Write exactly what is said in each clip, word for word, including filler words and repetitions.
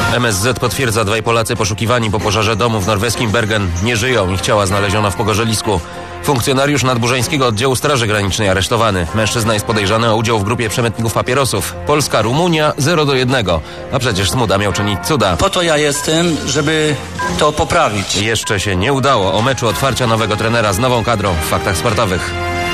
M S Z potwierdza, dwaj Polacy poszukiwani po pożarze domu w norweskim Bergen nie żyją. Ich ciała znaleziono w Pogorzelisku. Funkcjonariusz nadburzańskiego oddziału Straży Granicznej aresztowany. Mężczyzna jest podejrzany o udział w grupie przemytników papierosów. Polska, Rumunia zero do jednego. A przecież Smuda miał czynić cuda. Po to ja jestem, żeby to poprawić. Jeszcze się nie udało. O meczu otwarcia nowego trenera z nową kadrą w Faktach Sportowych.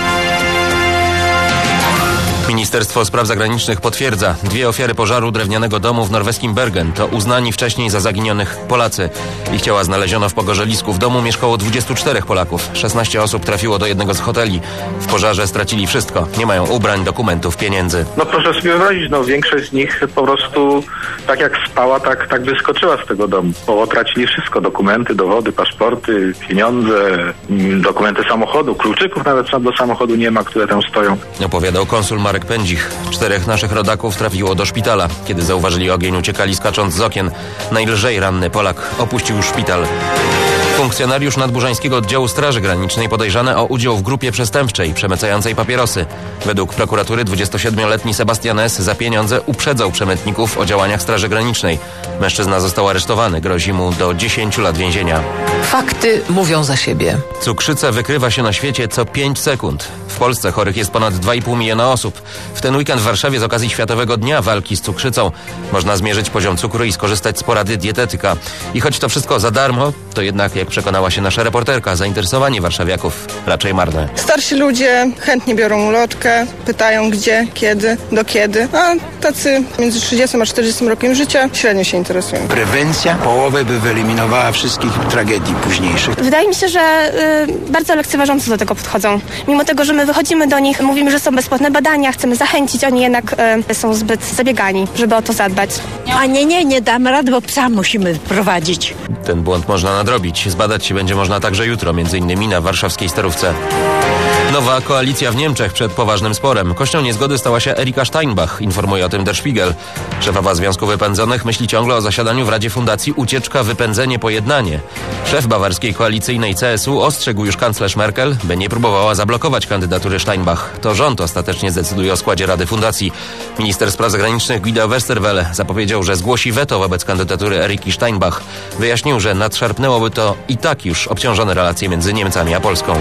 Ministerstwo Spraw Zagranicznych potwierdza, dwie ofiary pożaru drewnianego domu w norweskim Bergen to uznani wcześniej za zaginionych Polacy. Ich ciała znaleziono w Pogorzelisku. W domu mieszkało dwudziestu czterech Polaków. szesnaście osób trafiło do jednego z hoteli. W pożarze stracili wszystko. Nie mają ubrań, dokumentów, pieniędzy. No proszę sobie wyobrazić, no większość z nich po prostu tak jak spała, tak, tak wyskoczyła z tego domu. Bo tracili wszystko. Dokumenty, dowody, paszporty, pieniądze, dokumenty samochodu, kluczyków nawet do samochodu nie ma, które tam stoją. Opowiadał konsul Marek Pędzich. Czterech naszych rodaków trafiło do szpitala. Kiedy zauważyli ogień, uciekali skacząc z okien. Najlżej ranny Polak opuścił szpital. Funkcjonariusz nadburzańskiego oddziału Straży Granicznej podejrzany o udział w grupie przestępczej przemycającej papierosy. Według prokuratury dwudziestosiedmioletni Sebastian S. za pieniądze uprzedzał przemytników o działaniach Straży Granicznej. Mężczyzna został aresztowany. Grozi mu do dziesięciu lat więzienia. Fakty mówią za siebie. Cukrzycę wykrywa się na świecie co pięć sekund. W Polsce chorych jest ponad dwa i pół miliona osób. W ten weekend w Warszawie z okazji Światowego Dnia Walki z Cukrzycą można zmierzyć poziom cukru i skorzystać z porady dietetyka. I choć to wszystko za darmo, to jednak, jak przekonała się nasza reporterka, zainteresowanie warszawiaków raczej marne. Starsi ludzie chętnie biorą ulotkę, pytają gdzie, kiedy, do kiedy, a tacy między trzydziestym a czterdziestym rokiem życia średnio się interesują. Prewencja połowę by wyeliminowała wszystkich tragedii późniejszych. Wydaje mi się, że y, bardzo lekceważąco do tego podchodzą. Mimo tego, że my wychodzimy do nich, mówimy, że są bezpłatne badania, chcemy zachęcić, oni jednak y, są zbyt zabiegani, żeby o to zadbać. A nie, nie, nie damy rady, bo psa musimy prowadzić. Ten błąd można nadrobić. Zbadać się będzie można także jutro, między innymi na warszawskiej Starówce. Nowa koalicja w Niemczech przed poważnym sporem. Kością niezgody stała się Erika Steinbach, informuje o tym Der Spiegel. Szefowa Związku Wypędzonych myśli ciągle o zasiadaniu w Radzie Fundacji Ucieczka, Wypędzenie, Pojednanie. Szef bawarskiej koalicyjnej C S U ostrzegł już kanclerz Merkel, by nie próbowała zablokować kandydatury Steinbach. To rząd ostatecznie zdecyduje o składzie Rady Fundacji. Minister Spraw Zagranicznych Guido Westerwelle zapowiedział, że zgłosi weto wobec kandydatury Eriki Steinbach. Wyjaśnił, że nadszarpnęłoby to i tak już obciążone relacje między Niemcami a Polską.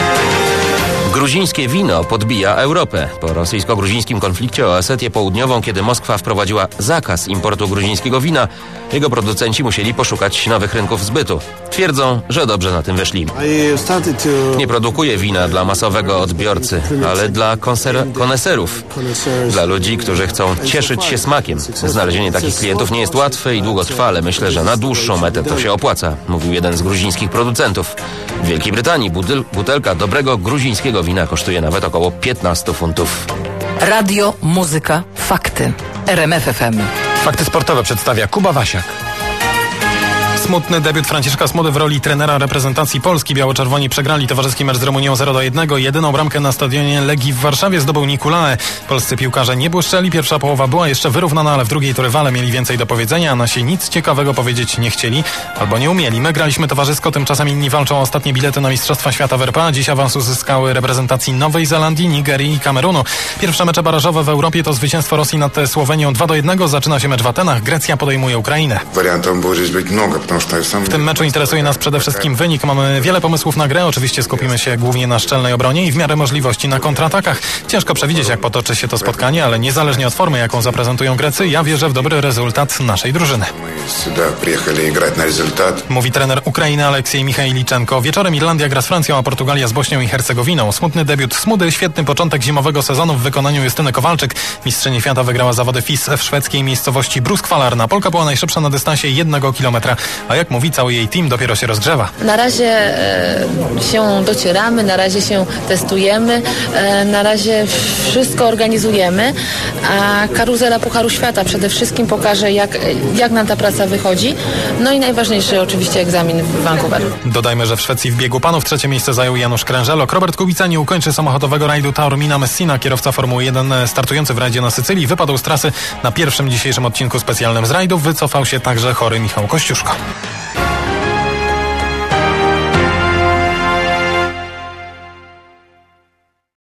Gruzińskie wino podbija Europę. Po rosyjsko-gruzińskim konflikcie o Osetię Południową, kiedy Moskwa wprowadziła zakaz importu gruzińskiego wina, jego producenci musieli poszukać nowych rynków zbytu. Twierdzą, że dobrze na tym wyszli. Nie produkuje wina dla masowego odbiorcy, ale dla konser- koneserów. Dla ludzi, którzy chcą cieszyć się smakiem. Znalezienie takich klientów nie jest łatwe i długo trwa, ale myślę, że na dłuższą metę to się opłaca, mówił jeden z gruzińskich producentów. W Wielkiej Brytanii butel- butelka dobrego gruzińskiego wina kosztuje nawet około piętnaście funtów. Radio, muzyka, fakty. R M F F M. Fakty sportowe przedstawia Kuba Wasiak. Smutny debiut Franciszka Smudy w roli trenera reprezentacji Polski. Biało-czerwoni przegrali towarzyski mecz z Rumunią zero do jednego. Jedyną bramkę na stadionie Legii w Warszawie zdobył Nikulae. Polscy piłkarze nie błyszczeli. Pierwsza połowa była jeszcze wyrównana, ale w drugiej to rywale mieli więcej do powiedzenia, a nasi nic ciekawego powiedzieć nie chcieli albo nie umieli. My graliśmy towarzysko, tymczasem inni walczą o ostatnie bilety na Mistrzostwa Świata w R P A. Dziś awans uzyskały reprezentacji Nowej Zelandii, Nigerii i Kamerunu. Pierwsze mecze barażowe w Europie to zwycięstwo Rosji nad Słowenią dwa do jednego. Zaczyna się mecz w Atenach. Grecja podejmuje Ukrainę. W tym meczu interesuje nas przede wszystkim wynik. Mamy wiele pomysłów na grę. Oczywiście skupimy się głównie na szczelnej obronie i w miarę możliwości na kontratakach. Ciężko przewidzieć, jak potoczy się to spotkanie, ale niezależnie od formy, jaką zaprezentują Grecy, ja wierzę w dobry rezultat naszej drużyny. Mówi trener Ukrainy Aleksiej Michajliczenko. Wieczorem Irlandia gra z Francją, a Portugalia z Bośnią i Hercegowiną. Smutny debiut Smudy, świetny początek zimowego sezonu w wykonaniu Justyny Kowalczyk. Mistrzyni świata wygrała zawody F I S w szwedzkiej miejscowości Bruskvalarna. Polka była najszybsza na dystansie jednego kilometra, a jak mówi, cały jej team dopiero się rozgrzewa. Na razie e, się docieramy, na razie się testujemy, e, na razie wszystko organizujemy, a karuzela Pucharu Świata przede wszystkim pokaże, jak, jak nam ta praca wychodzi. No i najważniejszy oczywiście egzamin w Vancouver. Dodajmy, że w Szwecji w biegu panów trzecie miejsce zajął Janusz Krężelok. Robert Kubica nie ukończy samochodowego rajdu Taormina Messina. Kierowca Formuły jeden startujący w rajdzie na Sycylii wypadł z trasy. Na pierwszym dzisiejszym odcinku specjalnym z rajdów wycofał się także chory Michał Kościuszko.